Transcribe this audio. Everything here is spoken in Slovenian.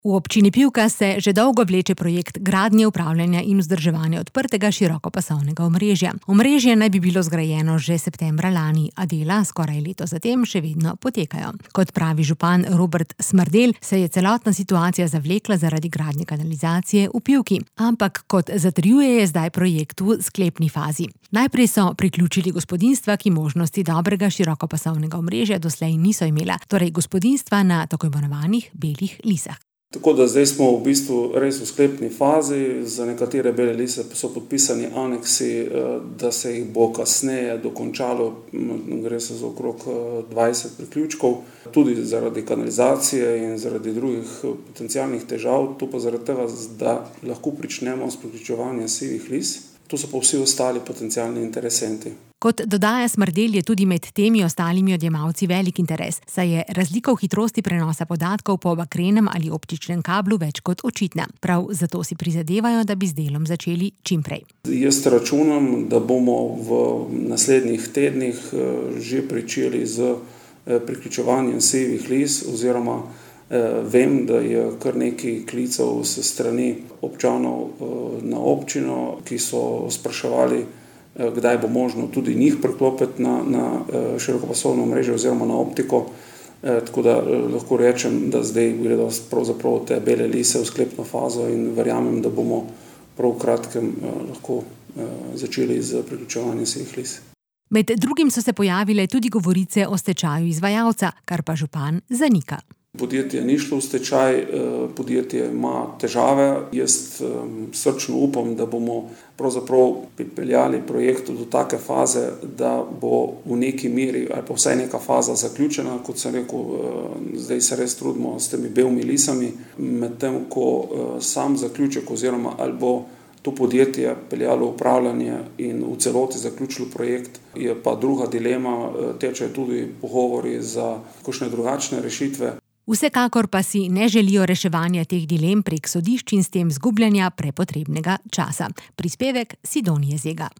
V občini Pivka se že dolgo vleče projekt gradnje, upravljanja in vzdrževanja odprtega širokopasovnega omrežja. Omrežje naj bi bilo zgrajeno že septembra lani, a dela skoraj leto zatem še vedno potekajo. Kot pravi župan Robert Smrdelj, se je celotna situacija zavlekla zaradi gradnje kanalizacije v Pivki. Ampak kot zatrjuje, je zdaj projekt v sklepni fazi. Najprej so priključili gospodinjstva, ki možnosti dobrega širokopasovnega omrežja doslej niso imela, torej gospodinjstva na tako imenovanih belih lisah. Tako da zdaj smo v bistvu res v sklepni fazi, za nekatere bele lise so podpisani aneksi, da se jih bo kasneje dokončalo, gre se za okrog 20 priključkov, tudi zaradi kanalizacije in zaradi drugih potencialnih težav, to pa zaradi tega, da lahko pričnemo s priključevanjem sivih lis, to so pa vsi ostali potencialni interesenti. Kot dodaja Smrdelj, je tudi med temi ostalimi odjemalci velik interes, saj je razlika v hitrosti prenosa podatkov po bakrenem ali optičnem kablu več kot očitna. Prav zato si prizadevajo, da bi z delom začeli čim prej. Jaz računam, da bomo v naslednjih tednih že pričeli z priključevanjem sivih lis, oziroma vem, da je kar nekaj klicev s strani občanov na občino, ki so spraševali, kdaj bo možno tudi njih preklopiti na širokopasovno omrežje oziroma na optiko. Tako da lahko rečem, da zdaj gredo pravzaprav te bele lise v sklepno fazo in verjamem, da bomo prav v kratkem lahko začeli z priključevanjem sivih lis. Med drugim so se pojavile tudi govorice o stečaju izvajalca, kar pa župan zanika. Podjetje ni šlo v stečaj, podjetje ima težave. Jaz srčno upam, da bomo pravzaprav pripeljali projekt do take faze, da bo v neki meri ali pa vsaj neka faza zaključena. Kot sem rekel, zdaj se res trudimo s temi belimi lisami, medtem ko sam zaključek oziroma ali bo to podjetje peljalo upravljanje in v celoti zaključilo projekt, je pa druga dilema, tečejo tudi pogovori za kakšne drugačne rešitve. Vsekakor pa si ne želijo reševanja teh dilem prek sodišč in s tem zgubljanja prepotrebnega časa. Prispevek Sidonije Zega.